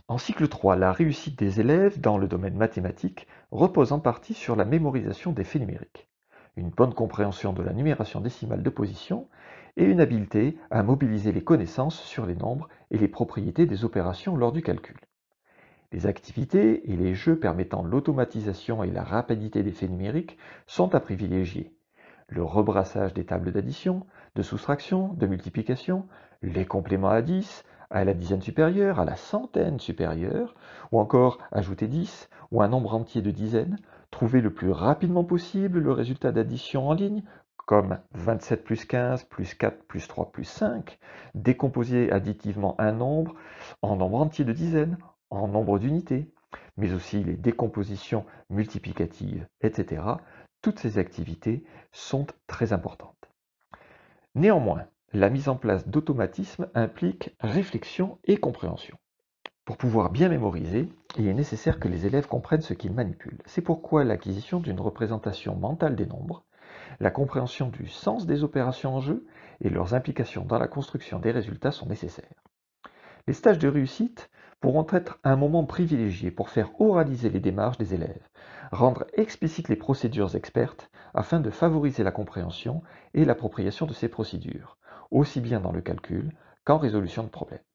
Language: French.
En cycle 3, la réussite des élèves dans le domaine mathématique repose en partie sur la mémorisation des faits numériques, une bonne compréhension de la numération décimale de position et une habileté à mobiliser les connaissances sur les nombres et les propriétés des opérations lors du calcul. Les activités et les jeux permettant l'automatisation et la rapidité des faits numériques sont à privilégier. Le rebrassage des tables d'addition, de soustraction, de multiplication, les compléments à 10, à la dizaine supérieure, à la centaine supérieure, ou encore ajouter 10 ou un nombre entier de dizaines, trouver le plus rapidement possible le résultat d'addition en ligne, comme 27 plus 15 plus 4 plus 3 plus 5, décomposer additivement un nombre en nombre entier de dizaines, en nombre d'unités, mais aussi les décompositions multiplicatives, etc. Toutes ces activités sont très importantes. Néanmoins, la mise en place d'automatismes implique réflexion et compréhension. Pour pouvoir bien mémoriser, il est nécessaire que les élèves comprennent ce qu'ils manipulent. C'est pourquoi l'acquisition d'une représentation mentale des nombres, la compréhension du sens des opérations en jeu et leurs implications dans la construction des résultats sont nécessaires. Les stages de réussite pourront être un moment privilégié pour faire oraliser les démarches des élèves, rendre explicites les procédures expertes afin de favoriser la compréhension et l'appropriation de ces procédures, aussi bien dans le calcul qu'en résolution de problèmes.